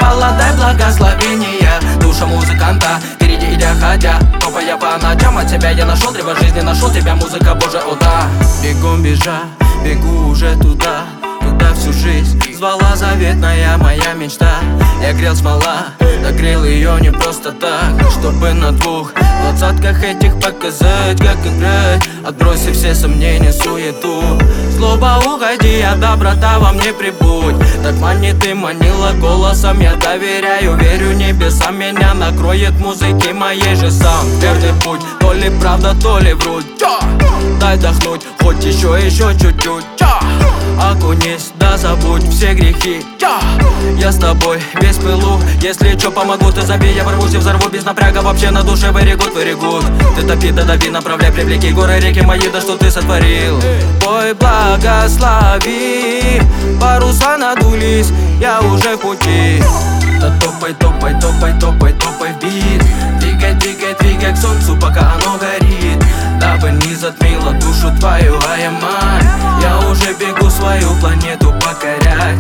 напевала, дай благословения. Душа музыканта, впереди идя ходя, топая по ночам. От тебя я нашел древо жизни, нашел тебя, музыка Божия, о да. Бегом бежа, бегу уже туда, куда всю жизнь звала заветная моя мечта. Я грел смола, догрел ее не просто так, чтобы на двух двадцатках этих показать, как играть, отбросив все сомнения, суету. Злоба, уходи, а доброта во мне прибудь. Так мани ты манила голосом, я доверяю, верю небесам. Меня накроет музыки моей же сам верный путь. То ли правда, то ли врут. Дай дохнуть, хоть еще чуть-чуть. Окунись, да забудь все грехи. Я с тобой, без пылу. Если чё, помогу, ты забей, я ворвусь и взорву без напряга. Вообще на душе very good. Ты топи, да дави, направляй, привлеки горы, реки мои, да что ты сотворил. Пой, благослови, паруса надулись, я уже в пути. Да топай в бит. Двигай к солнцу, пока оно горит, дабы не затмило душу твою, ай-май. Я уже бегу свою планету покорять.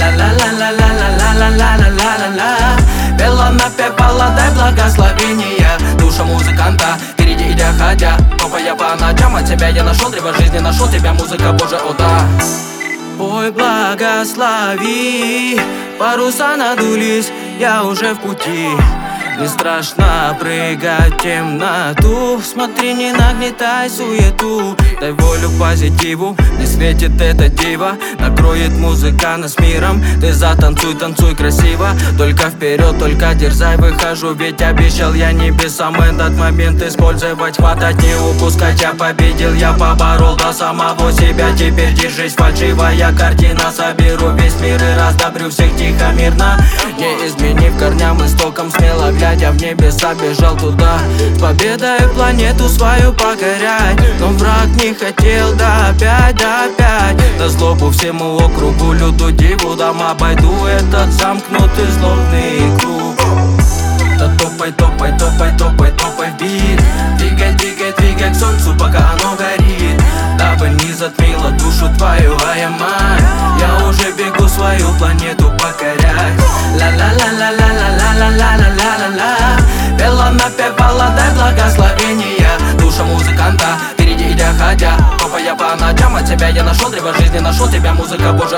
Ла-ла-ла-ла-ла-ла-ла-ла-ла-ла-ла. Пела, напевала, дай благословения. Душа музыканта, впереди идя ходя, топая по ночам. От тебя я нашел древо жизни, нашел тебя, музыка Божия, о да. Ой, благослови, паруса надулись, я уже в пути. Не страшно прыгать в темноту, смотри, не нагнетай суету. Дай волю позитиву, не светит эта дива, накроет музыка нас миром. Ты затанцуй, танцуй красиво, только вперед, только дерзай, выхожу. Ведь обещал я небесам этот момент использовать, хватать, не упускать. Я победил, я поборол до самого себя. Теперь держись, фальшивая картина, соберу весь мир и раздобрю всех тихо, мирно, не изменив корням истоком, смело глядя в небеса, бежал туда, с победой планету свою покорять. Но враг не хотел, да опять, да злобу всему округу, люду, диву дам, обойду этот замкнутый злобный круг. Да топай в бит. Двигай к солнцу, пока оно горит, дабы не затмило душу твою, ай-май. Я уже бегу свою планету покорять. Ла-ла-ла-ла-ла-ла-ла-ла-ла-ла-ла. Пела, напевала, дай благословения. Душа музыканта, впереди идя ходя, топая по ночам. От тебя я нашел древо жизни, нашел тебя, музыка Божия.